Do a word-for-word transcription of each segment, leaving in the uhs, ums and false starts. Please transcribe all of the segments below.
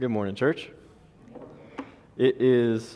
Good morning, church. It is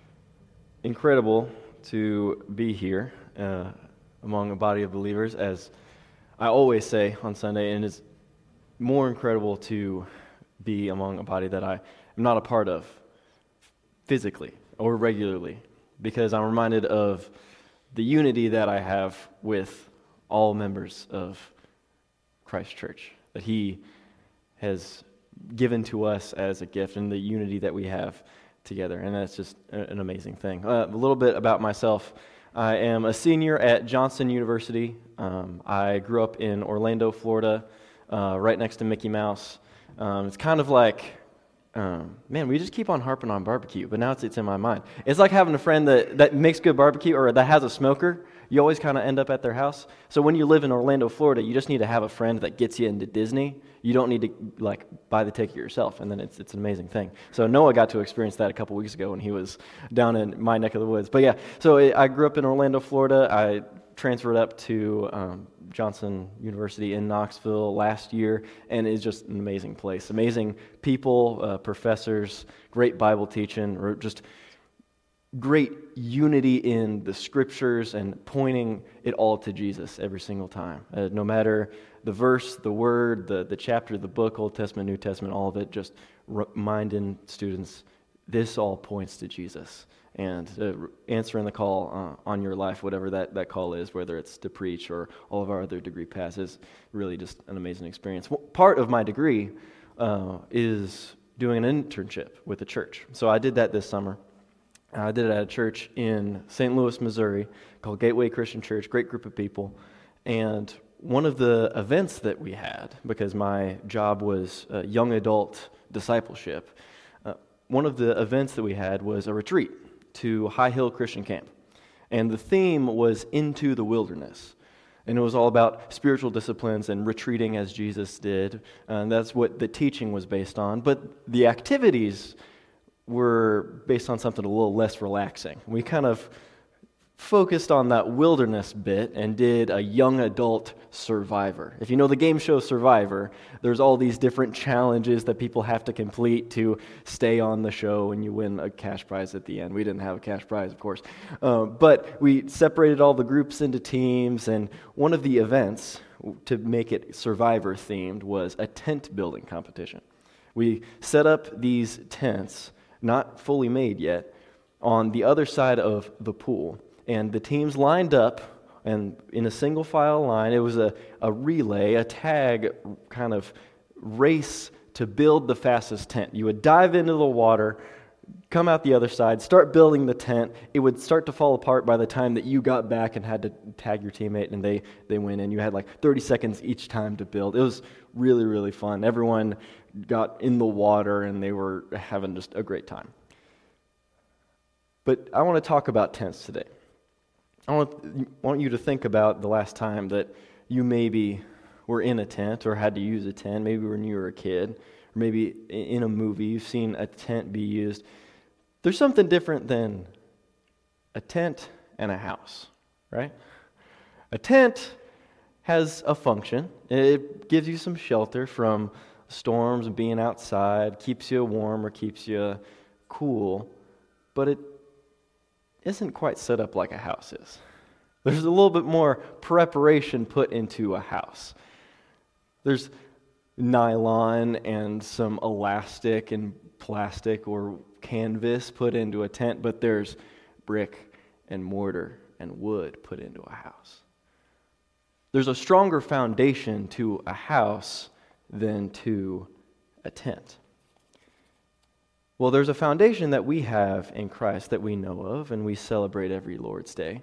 incredible to be here uh, among a body of believers, as I always say on Sunday, and it's more incredible to be among a body that I am not a part of physically or regularly, because I'm reminded of the unity that I have with all members of Christ Church, that He has given to us as a gift, and the unity that we have together, and that's just an amazing thing. Uh, a little bit about myself. I am a senior at Johnson University. Um, I grew up in Orlando, Florida, uh, right next to Mickey Mouse. Um, it's kind of like, um, man, we just keep on harping on barbecue, but now it's, it's in my mind. It's like having a friend that, that makes good barbecue or that has a smoker. You always kind of end up at their house. So when you live in Orlando, Florida, you just need to have a friend that gets you into Disney. You don't need to like buy the ticket yourself, and then it's it's an amazing thing. So Noah got to experience that a couple weeks ago when he was down in my neck of the woods. But yeah, so I grew up in Orlando, Florida. I transferred up to um, Johnson University in Knoxville last year, and it's just an amazing place. Amazing people, uh, professors, great Bible teaching, or just great unity in the scriptures and pointing it all to Jesus every single time. Uh, no matter the verse, the word, the, the chapter, the book, Old Testament, New Testament, all of it, just reminding students this all points to Jesus. And uh, answering the call uh, on your life, whatever that, that call is, whether it's to preach or all of our other degree paths, is really just an amazing experience. Well, part of my degree uh, is doing an internship with a church. So I did that this summer. I did it at a church in Saint Louis, Missouri, called Gateway Christian Church, great group of people. And one of the events that we had, because my job was uh, young adult discipleship, uh, one of the events that we had was a retreat to High Hill Christian Camp. And the theme was Into the Wilderness. And it was all about spiritual disciplines and retreating as Jesus did. And that's what the teaching was based on. But the activities were based on something a little less relaxing. We kind of focused on that wilderness bit and did a young adult Survivor. If you know the game show Survivor, there's all these different challenges that people have to complete to stay on the show, and you win a cash prize at the end. We didn't have a cash prize, of course. Uh, but we separated all the groups into teams, and one of the events to make it Survivor themed was a tent building competition. We set up these tents, not fully made yet, on the other side of the pool. And the teams lined up, and in a single file line, it was a, a relay, a tag kind of race to build the fastest tent. You would dive into the water, come out the other side, start building the tent. It would start to fall apart by the time that you got back and had to tag your teammate, and they, they went in. You had like thirty seconds each time to build. It was really, really fun. Everyone got in the water, and they were having just a great time. But I want to talk about tents today. I want, want you to think about the last time that you maybe were in a tent or had to use a tent, maybe when you were a kid, or maybe in a movie you've seen a tent be used. There's something different than a tent and a house, right? A tent has a function. It gives you some shelter from storms and being outside, keeps you warm or keeps you cool, but it isn't quite set up like a house is. There's a little bit more preparation put into a house. There's nylon and some elastic and plastic or canvas put into a tent, but there's brick and mortar and wood put into a house. There's a stronger foundation to a house than to a tent. Well, there's a foundation that we have in Christ that we know of, and we celebrate every Lord's Day.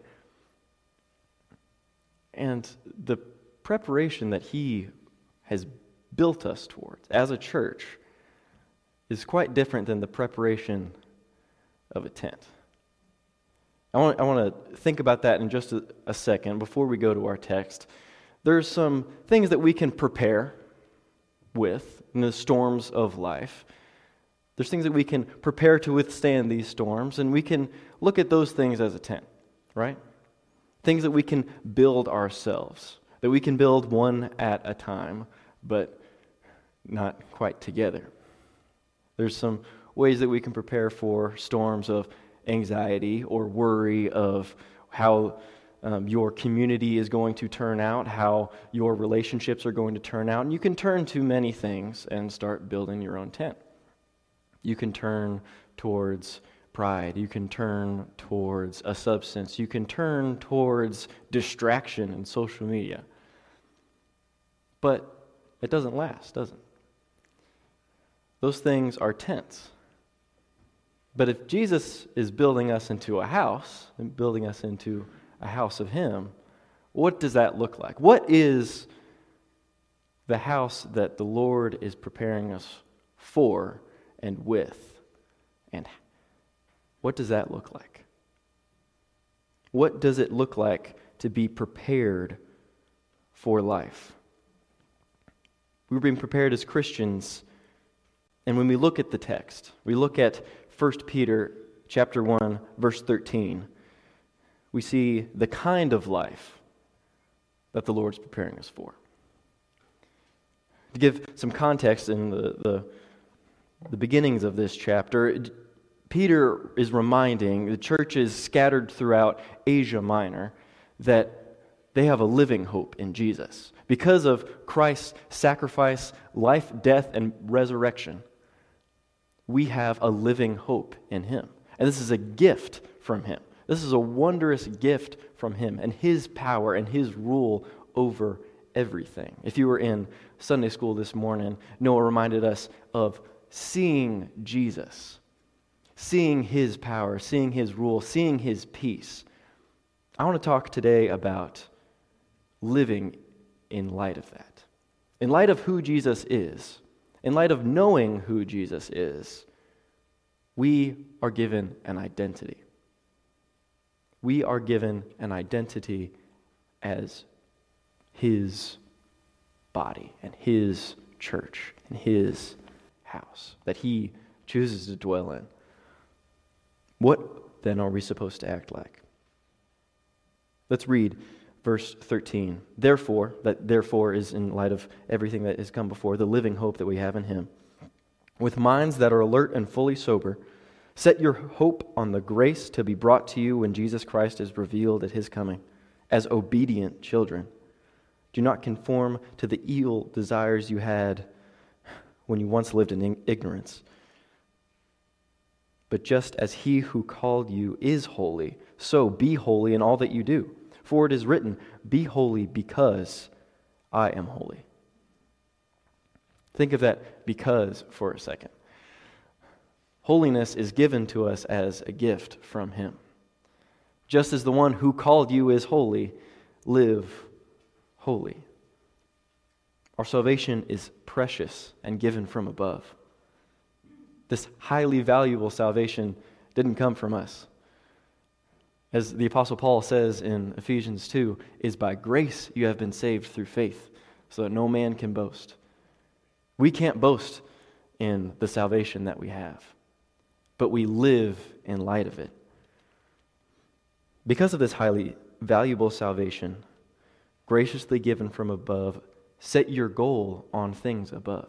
And the preparation that He has built us towards as a church is quite different than the preparation of a tent. I want, I want to think about that in just a, a second before we go to our text. There's some things that we can prepare with in the storms of life. There's things that we can prepare to withstand these storms, and we can look at those things as a tent, right? Things that we can build ourselves, that we can build one at a time, but not quite together. There's some ways that we can prepare for storms of anxiety or worry of how um, your community is going to turn out, how your relationships are going to turn out. And you can turn to many things and start building your own tent. You can turn towards pride. You can turn towards a substance. You can turn towards distraction and social media. But it doesn't last, does it? Those things are tents. But if Jesus is building us into a house, and building us into a house of Him, what does that look like? What is the house that the Lord is preparing us for and with? And what does that look like? What does it look like to be prepared for life? We're being prepared as Christians, and when we look at the text, we look at First Peter chapter one, verse thirteen, we see the kind of life that the Lord's preparing us for. To give some context in the, the, the beginnings of this chapter, Peter is reminding the churches scattered throughout Asia Minor that they have a living hope in Jesus. Because of Christ's sacrifice, life, death, and resurrection, we have a living hope in Him. And this is a gift from Him. This is a wondrous gift from Him and His power and His rule over everything. If you were in Sunday school this morning, Noah reminded us of seeing Jesus, seeing His power, seeing His rule, seeing His peace. I want to talk today about living in light of that. In light of who Jesus is, in light of knowing who Jesus is, we are given an identity. We are given an identity as His body and His church and His house that He chooses to dwell in. What then are we supposed to act like? Let's read verse thirteen. Therefore, that therefore is in light of everything that has come before, the living hope that we have in Him. With minds that are alert and fully sober, set your hope on the grace to be brought to you when Jesus Christ is revealed at His coming. As obedient children, do not conform to the evil desires you had when you once lived in ignorance. But just as He who called you is holy, so be holy in all that you do. For it is written, be holy because I am holy. Think of that because for a second. Holiness is given to us as a gift from Him. Just as the one who called you is holy, live holy. Our salvation is precious and given from above. This highly valuable salvation didn't come from us. As the Apostle Paul says in Ephesians two, is by grace you have been saved through faith, so that no man can boast. We can't boast in the salvation that we have, but we live in light of it. Because of this highly valuable salvation, graciously given from above, set your goal on things above.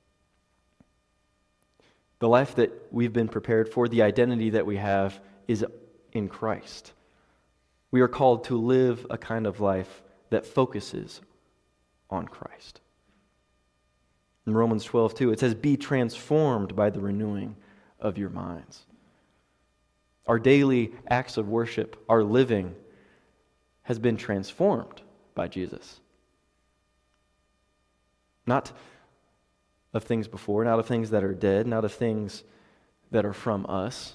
The life that we've been prepared for, the identity that we have, is in Christ. We are called to live a kind of life that focuses on Christ. In Romans twelve two, it says, be transformed by the renewing of your minds. Our daily acts of worship, our living, has been transformed by Jesus. Not of things before, not of things that are dead, not of things that are from us,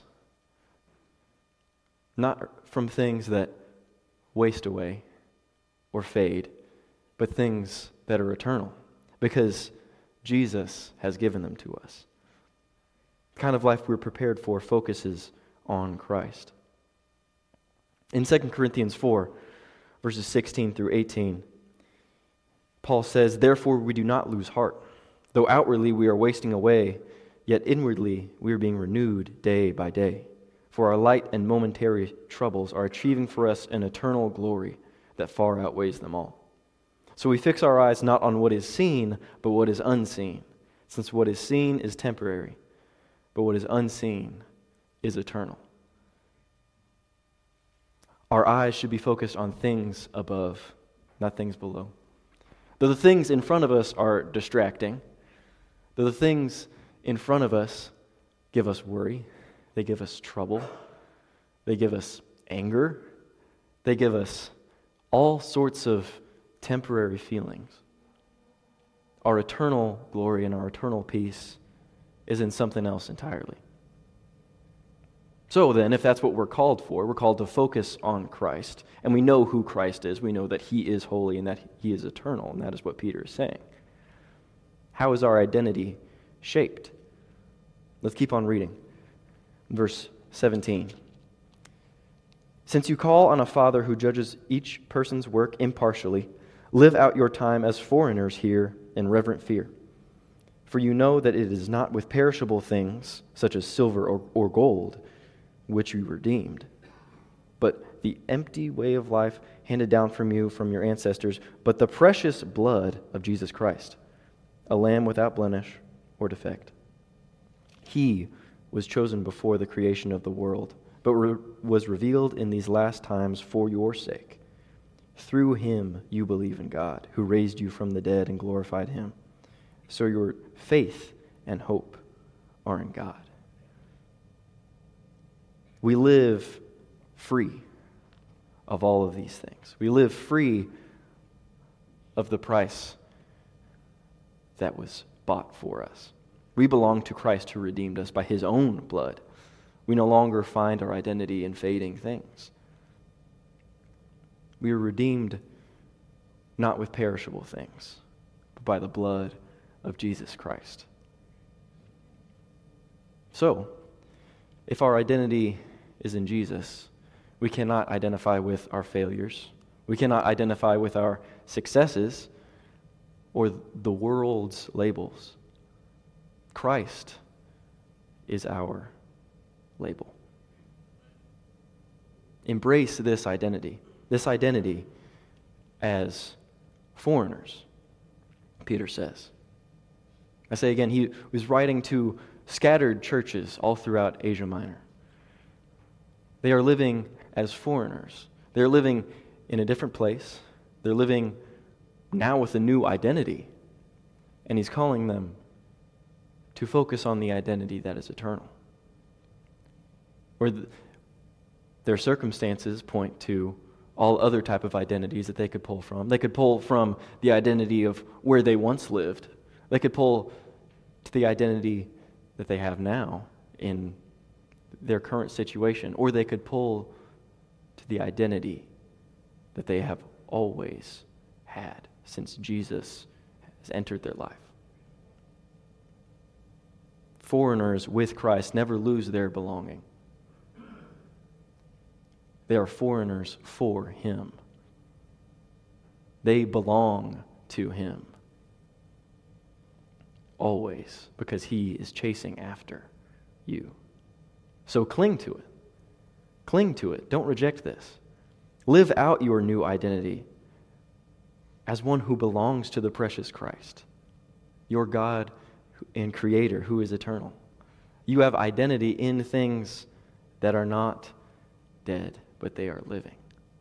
not from things that waste away or fade, but things that are eternal, because Jesus has given them to us. The kind of life we're prepared for focuses on Christ. In Second Corinthians four, verses sixteen through eighteen, Paul says, therefore we do not lose heart. Though outwardly we are wasting away, yet inwardly we are being renewed day by day. For our light and momentary troubles are achieving for us an eternal glory that far outweighs them all. So we fix our eyes not on what is seen, but what is unseen, since what is seen is temporary, but what is unseen is eternal. Our eyes should be focused on things above, not things below. Though the things in front of us are distracting, though the things in front of us give us worry, they give us trouble, they give us anger, they give us all sorts of temporary feelings. Our eternal glory and our eternal peace is in something else entirely. So then, if that's what we're called for, we're called to focus on Christ, and we know who Christ is. We know that He is holy and that He is eternal, and that is what Peter is saying. How is our identity shaped? Let's keep on reading. Verse seventeen. Since you call on a Father who judges each person's work impartially, live out your time as foreigners here in reverent fear. For you know that it is not with perishable things, such as silver or, or gold, which you redeemed, but the empty way of life handed down from you from your ancestors, but the precious blood of Jesus Christ, a lamb without blemish or defect. He was chosen before the creation of the world, but re- was revealed in these last times for your sake. Through Him you believe in God, who raised you from the dead and glorified Him. So your faith and hope are in God. We live free of all of these things. We live free of the price that was bought for us. We belong to Christ who redeemed us by His own blood. We no longer find our identity in fading things. We are redeemed not with perishable things, but by the blood of Jesus Christ. So, if our identity is in Jesus, we cannot identify with our failures. We cannot identify with our successes or the world's labels. Christ is our label. Embrace this identity, this identity as foreigners, Peter says. I say again, he was writing to scattered churches all throughout Asia Minor. They are living as foreigners. They're living in a different place. They're living now with a new identity. And he's calling them to focus on the identity that is eternal. Or th- their circumstances point to all other type of identities that they could pull from. They could pull from the identity of where they once lived. They could pull to the identity that they have now in their current situation, or they could pull to the identity that they have always had since Jesus has entered their life. Foreigners with Christ never lose their belonging. They are foreigners for Him. They belong to Him always, because He is chasing after you. So cling to it. Cling to it. Don't reject this. Live out your new identity as one who belongs to the precious Christ, your God and Creator who is eternal. You have identity in things that are not dead, but they are living.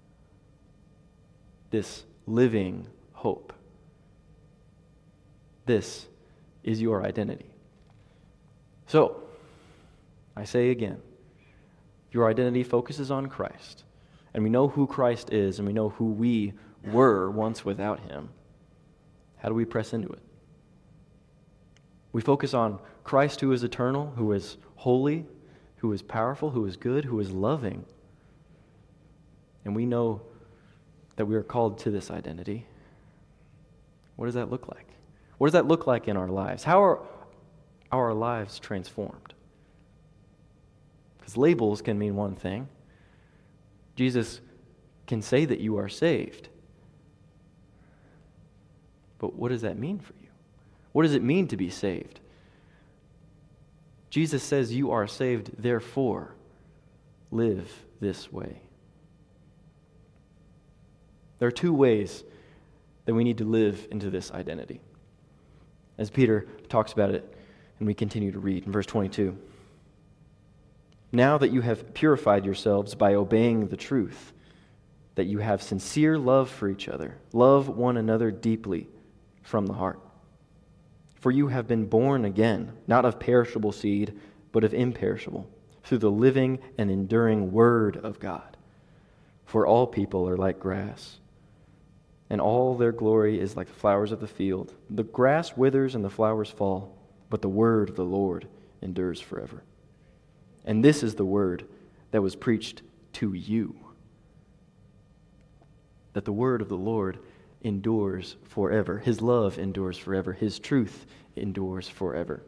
This living hope. This is your identity. So, I say again, your identity focuses on Christ, and we know who Christ is, and we know who we were once without Him. How do we press into it? We focus on Christ who is eternal, who is holy, who is powerful, who is good, who is loving. And we know that we are called to this identity. What does that look like? What does that look like in our lives? How are our lives transformed? Because labels can mean one thing. Jesus can say that you are saved. But what does that mean for you? What does it mean to be saved? Jesus says you are saved, therefore live this way. There are two ways that we need to live into this identity. As Peter talks about it, and we continue to read in verse twenty-two. Now that you have purified yourselves by obeying the truth, that you have sincere love for each other, love one another deeply from the heart. For you have been born again, not of perishable seed, but of imperishable, through the living and enduring Word of God. For all people are like grass, and all their glory is like the flowers of the field. The grass withers and the flowers fall, but the word of the Lord endures forever. And this is the word that was preached to you, that the word of the Lord endures forever. His love endures forever. His truth endures forever.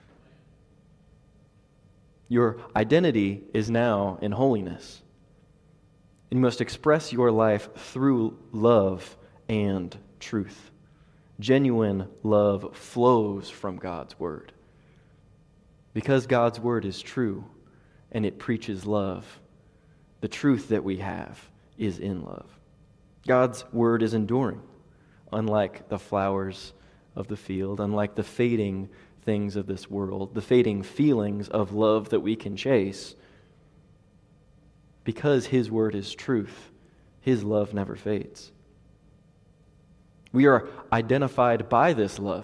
Your identity is now in holiness. And you must express your life through love and truth. Genuine love flows from God's word. Because God's word is true and it preaches love, the truth that we have is in love. God's word is enduring, unlike the flowers of the field, unlike the fading things of this world, the fading feelings of love that we can chase. Because His word is truth, His love never fades. We are identified by this love.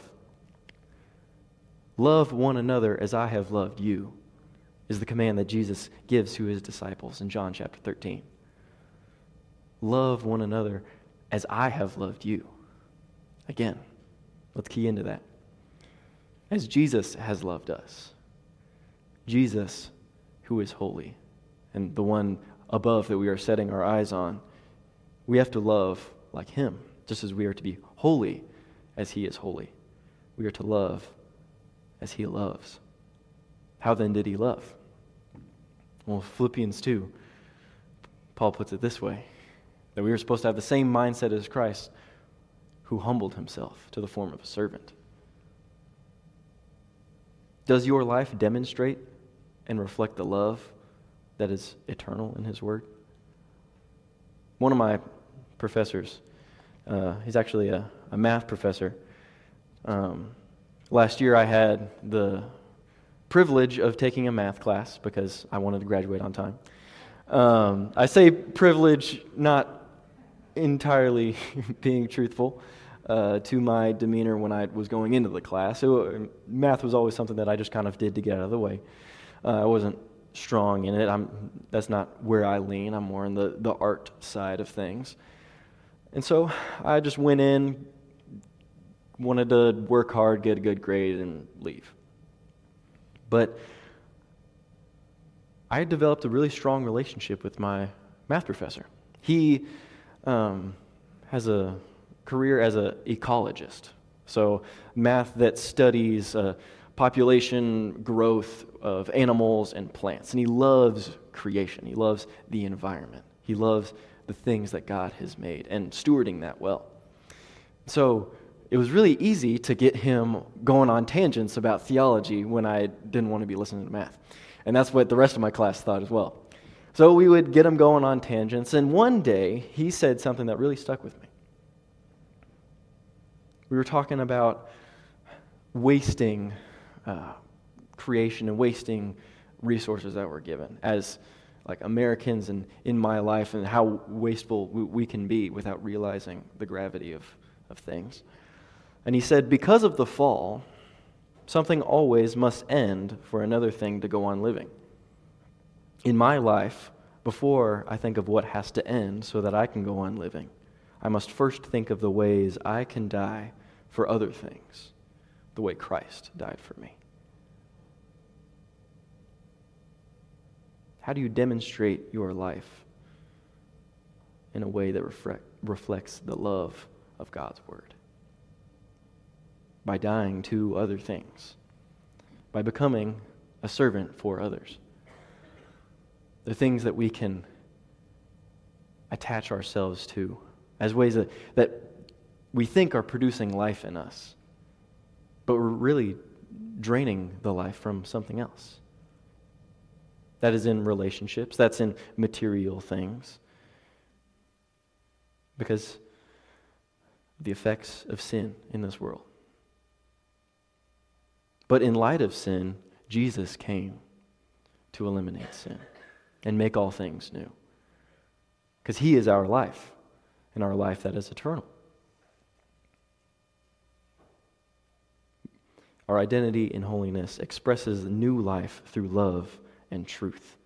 Love one another as I have loved you is the command that Jesus gives to His disciples in John chapter thirteen. Love one another as I have loved you. Again, let's key into that. As Jesus has loved us. Jesus, who is holy, and the one above that we are setting our eyes on, we have to love like Him, just as we are to be holy as He is holy. We are to love as He loves. How then did He love? Well, Philippians two, Paul puts it this way, that we are supposed to have the same mindset as Christ, who humbled Himself to the form of a servant. Does your life demonstrate and reflect the love that is eternal in His Word? One of my professors, uh, he's actually a, a math professor. Um, last year I had the privilege of taking a math class because I wanted to graduate on time. Um, I say privilege not entirely being truthful uh, to my demeanor when I was going into the class. So, math was always something that I just kind of did to get out of the way. Uh, I wasn't strong in it. I'm, that's not where I lean. I'm more in the, the art side of things. And so I just went in, wanted to work hard, get a good grade, and leave. But I had developed a really strong relationship with my math professor. He um, has a career as an ecologist, so math that studies uh, population growth of animals and plants. And he loves creation. He loves the environment. He loves the things that God has made and stewarding that well. So it was really easy to get him going on tangents about theology when I didn't want to be listening to math. And that's what the rest of my class thought as well. So we would get him going on tangents, and one day he said something that really stuck with me. We were talking about wasting uh, creation and wasting resources that we're given as like Americans and in my life, and how wasteful we, we can be without realizing the gravity of, of things. And he said, because of the fall, something always must end for another thing to go on living. In my life, before I think of what has to end so that I can go on living, I must first think of the ways I can die for other things, the way Christ died for me. How do you demonstrate your life in a way that reflect, reflects the love of God's Word? By dying to other things, by becoming a servant for others. The things that we can attach ourselves to as ways that, that we think are producing life in us, but we're really draining the life from something else. That is in relationships, that's in material things. Because of the effects of sin in this world. But in light of sin, Jesus came to eliminate sin and make all things new. Because he is our life, and our life that is eternal. Our identity in holiness expresses new life through love and truth.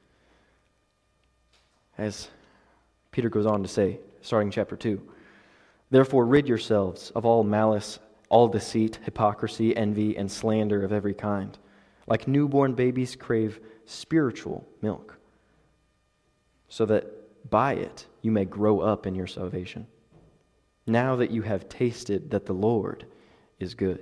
As Peter goes on to say, starting chapter two, therefore rid yourselves of all malice, all deceit, hypocrisy, envy, and slander of every kind. Like newborn babies crave spiritual milk, so that by it you may grow up in your salvation, now that you have tasted that the Lord is good.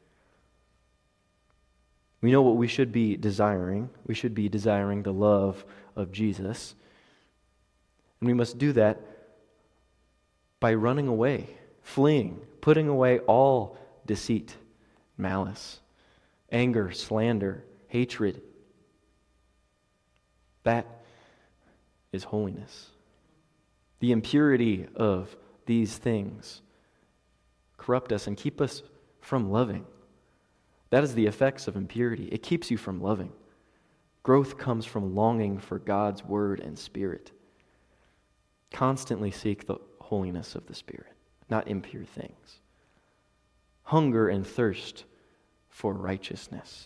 We know what we should be desiring. We should be desiring the love of Jesus. And we must do that by running away, fleeing, putting away all deceit, malice, anger, slander, hatred. That is holiness. The impurity of these things corrupt us and keep us from loving. That is the effects of impurity. It keeps you from loving. Growth comes from longing for God's word and spirit. Constantly seek the holiness of the Spirit, not impure things. Hunger and thirst for righteousness.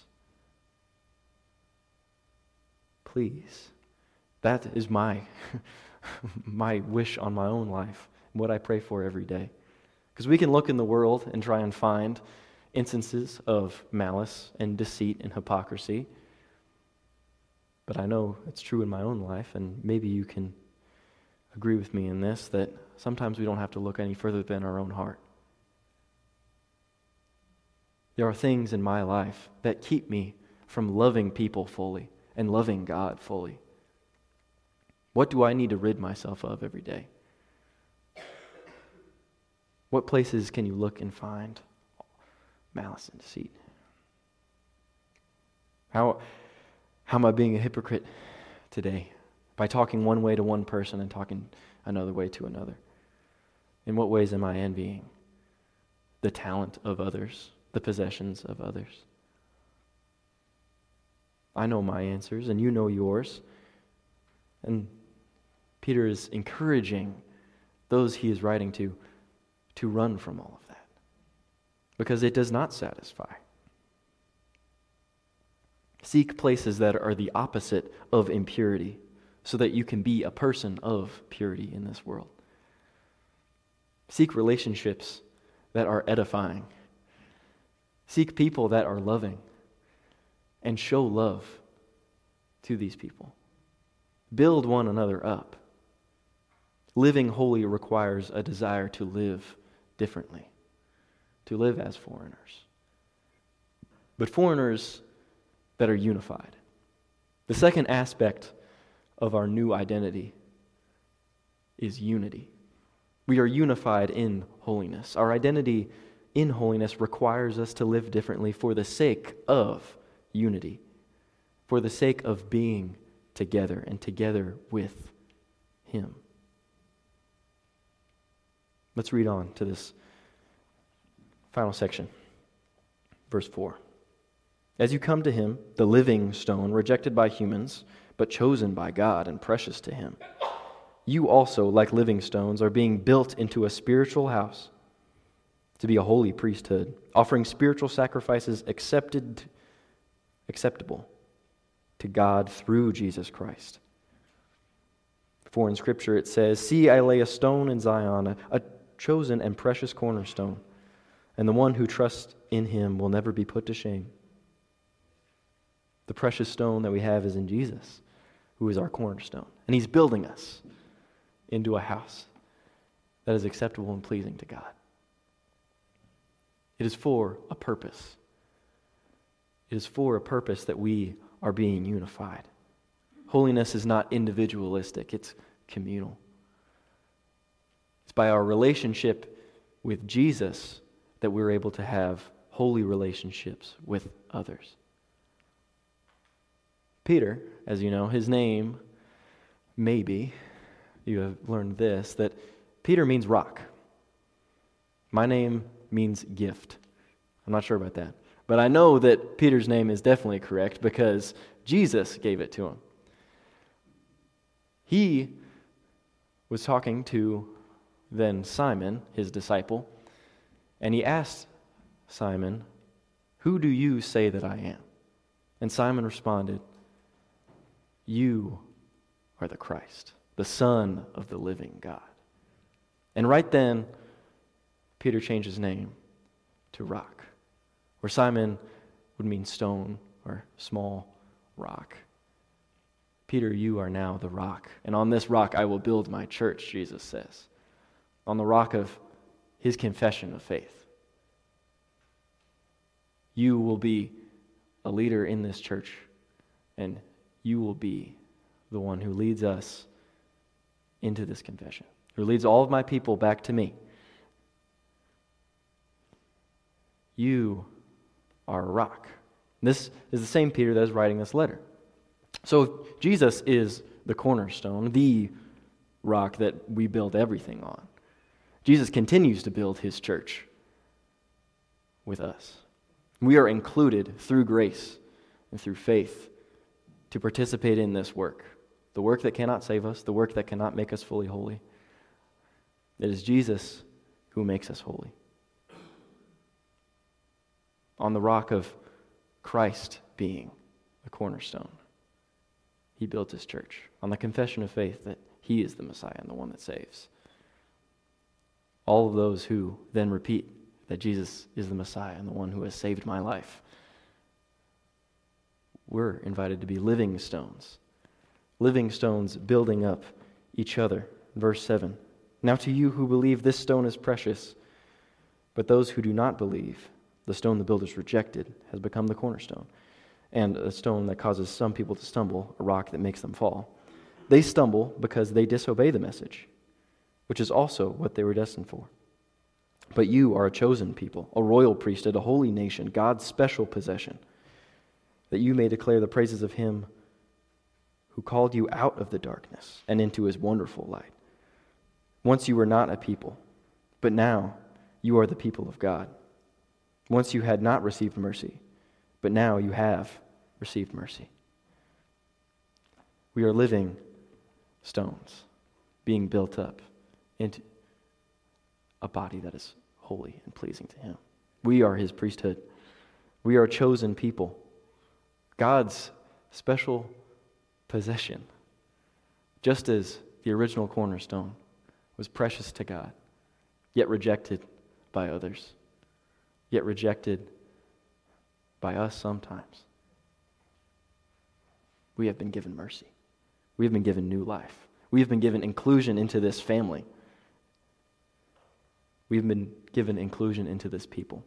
Please. That is my, my wish on my own life, what I pray for every day. Because we can look in the world and try and find instances of malice and deceit and hypocrisy. But I know it's true in my own life, and maybe you can agree with me in this, that sometimes we don't have to look any further than our own heart. There are things in my life that keep me from loving people fully and loving God fully. What do I need to rid myself of every day? What places can you look and find malice and deceit? How, how am I being a hypocrite today? By talking one way to one person and talking another way to another. In what ways am I envying the talent of others, the possessions of others? I know my answers, and you know yours. And Peter is encouraging those he is writing to to run from all of that, because it does not satisfy. Seek places that are the opposite of impurity, so that you can be a person of purity in this world. Seek relationships that are edifying. Seek people that are loving, and show love to these people. Build one another up. Living holy requires a desire to live differently, to live as foreigners. But foreigners that are unified. The second aspect of our new identity is unity. We are unified in holiness. Our identity in holiness requires us to live differently for the sake of unity, for the sake of being together and together with Him. Let's read on to this final section, verse four. As you come to Him, the living stone, rejected by humans, but chosen by God and precious to Him, you also, like living stones, are being built into a spiritual house to be a holy priesthood, offering spiritual sacrifices accepted, acceptable to God through Jesus Christ. For in Scripture it says, "See, I lay a stone in Zion, a, a chosen and precious cornerstone, and the one who trusts in Him will never be put to shame." The precious stone that we have is in Jesus, who is our cornerstone. And He's building us into a house that is acceptable and pleasing to God. It is for a purpose. It is for a purpose that we are being unified. Holiness is not individualistic, it's communal. It's by our relationship with Jesus that we're able to have holy relationships with others. Peter, as you know, his name, maybe, you have learned this, that Peter means rock. My name means gift. I'm not sure about that. But I know that Peter's name is definitely correct because Jesus gave it to him. He was talking to then Simon, his disciple, and he asked Simon, "Who do you say that I am?" And Simon responded, "You are the Christ, the Son of the living God." And right then, Peter changed his name to Rock, where Simon would mean stone or small rock. Peter, you are now the rock, and on this rock I will build my church, Jesus says, on the rock of his confession of faith. You will be a leader in this church, and you will be the one who leads us into this confession, who leads all of my people back to me. You are a rock. This is the same Peter that is writing this letter. So Jesus is the cornerstone, the rock that we build everything on. Jesus continues to build his church with us. We are included through grace and through faith to participate in this work, the work that cannot save us, the work that cannot make us fully holy. It is Jesus who makes us holy. On the rock of Christ being the cornerstone, he built his church on the confession of faith that he is the Messiah and the one that saves. All of those who then repeat that Jesus is the Messiah and the one who has saved my life, we're invited to be living stones. Living stones building up each other. Verse seven. Now to you who believe, this stone is precious, but those who do not believe, the stone the builders rejected has become the cornerstone, and a stone that causes some people to stumble, a rock that makes them fall. They stumble because they disobey the message, which is also what they were destined for. But you are a chosen people, a royal priesthood, a holy nation, God's special possession, that you may declare the praises of him who called you out of the darkness and into his wonderful light. Once you were not a people, but now you are the people of God. Once you had not received mercy, but now you have received mercy. We are living stones, being built up into a body that is holy and pleasing to him. We are his priesthood. We are a chosen people, God's special possession, just as the original cornerstone was precious to God, yet rejected by others, yet rejected by us sometimes. We have been given mercy. We have been given new life. We have been given inclusion into this family. We have been given inclusion into this people.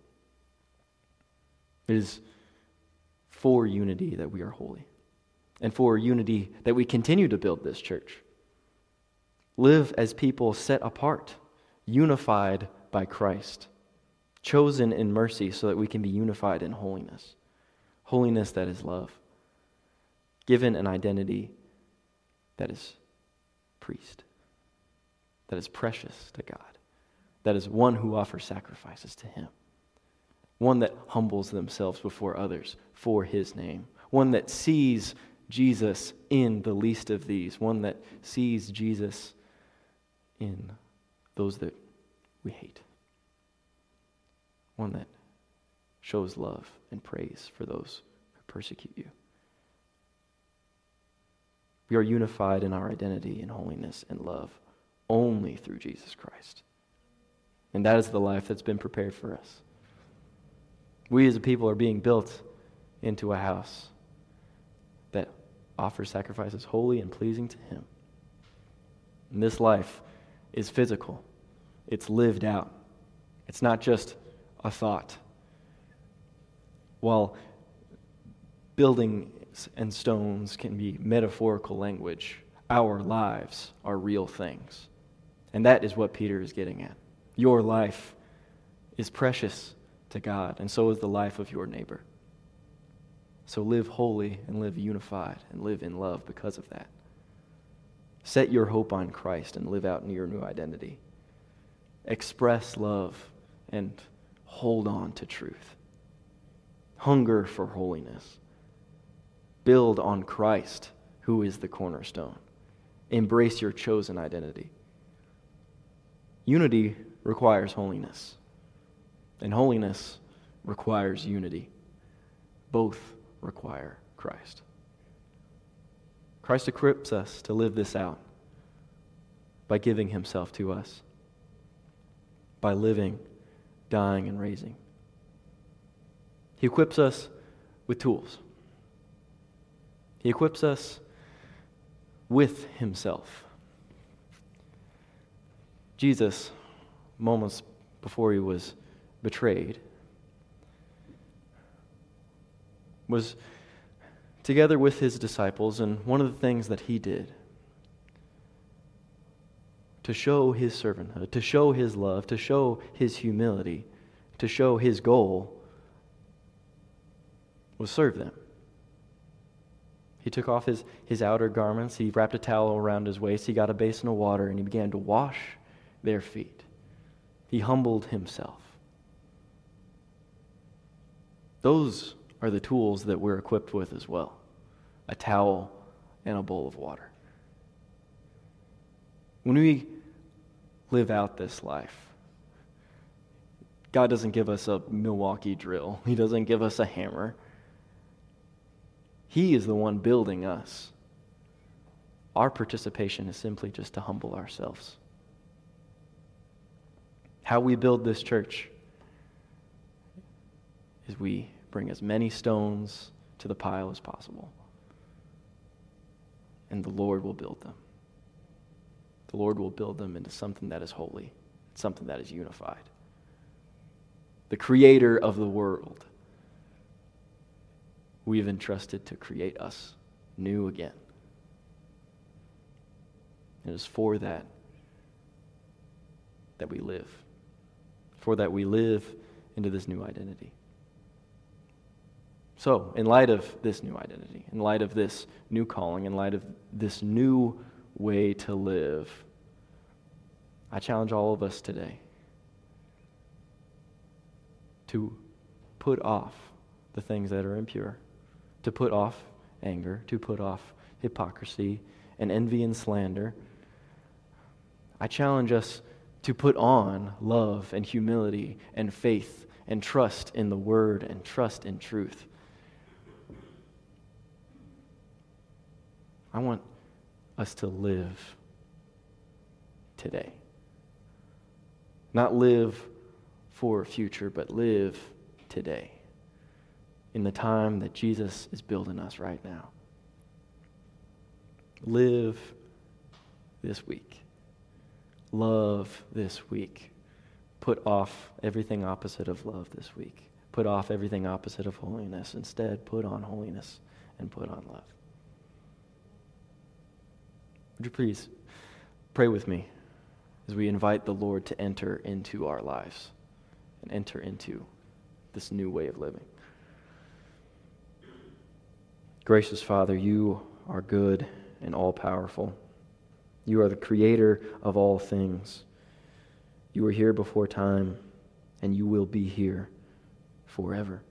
It is for unity that we are holy, and for unity that we continue to build this church. Live as people set apart, unified by Christ, chosen in mercy so that we can be unified in holiness. Holiness that is love, given an identity that is priest, that is precious to God, that is one who offers sacrifices to him, one that humbles themselves before others for his name, one that sees Jesus in the least of these, one that sees Jesus in those that we hate, one that shows love and praise for those who persecute you. We are unified in our identity in holiness and love only through Jesus Christ. And that is the life that's been prepared for us. We as a people are being built into a house that offers sacrifices holy and pleasing to him. And this life is physical. It's lived out. It's not just a thought. While buildings and stones can be metaphorical language, our lives are real things. And that is what Peter is getting at. Your life is precious to God, and so is the life of your neighbor. So live holy and live unified and live in love because of that. Set your hope on Christ and live out in your new identity. Express love and hold on to truth. Hunger for holiness. Build on Christ, who is the cornerstone. embrace your chosen identity. Unity requires holiness, and holiness requires unity. Both require Christ. Christ equips us to live this out by giving himself to us, by living, dying, and raising. He equips us with tools. He equips us with himself. Jesus, moments before he was betrayed, was together with his disciples, and one of the things that he did to show his servanthood, to show his love, to show his humility, to show his goal, was serve them. He took off his, his outer garments, he wrapped a towel around his waist, he got a basin of water, and he began to wash their feet. He humbled himself. Those are the tools that we're equipped with as well. A towel and a bowl of water. When we live out this life, God doesn't give us a Milwaukee drill. He doesn't give us a hammer. He is the one building us. Our participation is simply just to humble ourselves. How we build this church is we bring as many stones to the pile as possible. And the Lord will build them. The Lord will build them into something that is holy, something that is unified. The creator of the world, we have entrusted to create us new again. It is for that that we live. For that we live into this new identity. So, in light of this new identity, in light of this new calling, in light of this new way to live, I challenge all of us today to put off the things that are impure, to put off anger, to put off hypocrisy and envy and slander. I challenge us to put on love and humility and faith and trust in the Word and trust in truth. I want us to live today. Not live for a future, but live today in the time that Jesus is building us right now. Live this week. Love this week. Put off everything opposite of love this week. Put off everything opposite of holiness. Instead, put on holiness and put on love. Would you please pray with me as we invite the Lord to enter into our lives and enter into this new way of living. Gracious Father, you are good and all-powerful. You are the creator of all things. You were here before time, and you will be here forever.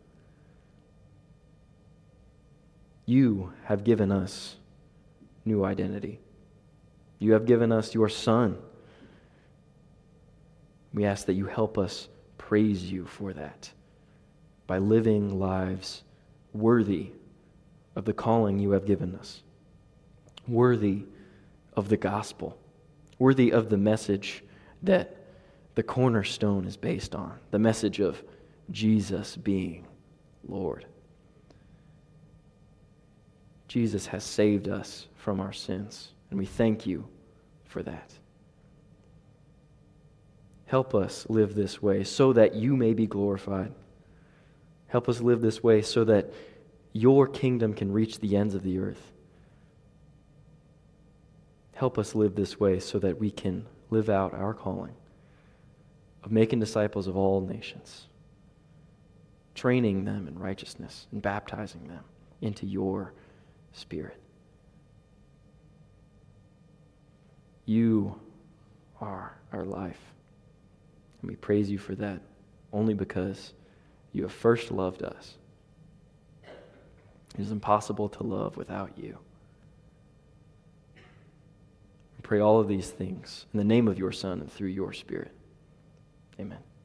You have given us new identity. You have given us your Son. We ask that you help us praise you for that by living lives worthy of the calling you have given us, worthy of the gospel, worthy of the message that the cornerstone is based on, the message of Jesus being Lord. Jesus has saved us from our sins, and we thank you for that. Help us live this way so that you may be glorified. Help us live this way so that your kingdom can reach the ends of the earth. Help us live this way so that we can live out our calling of making disciples of all nations, training them in righteousness and baptizing them into your Spirit. You are our life, and we praise you for that only because you have first loved us. It is impossible to love without you. pray all of these things in the name of your Son and through your Spirit. Amen.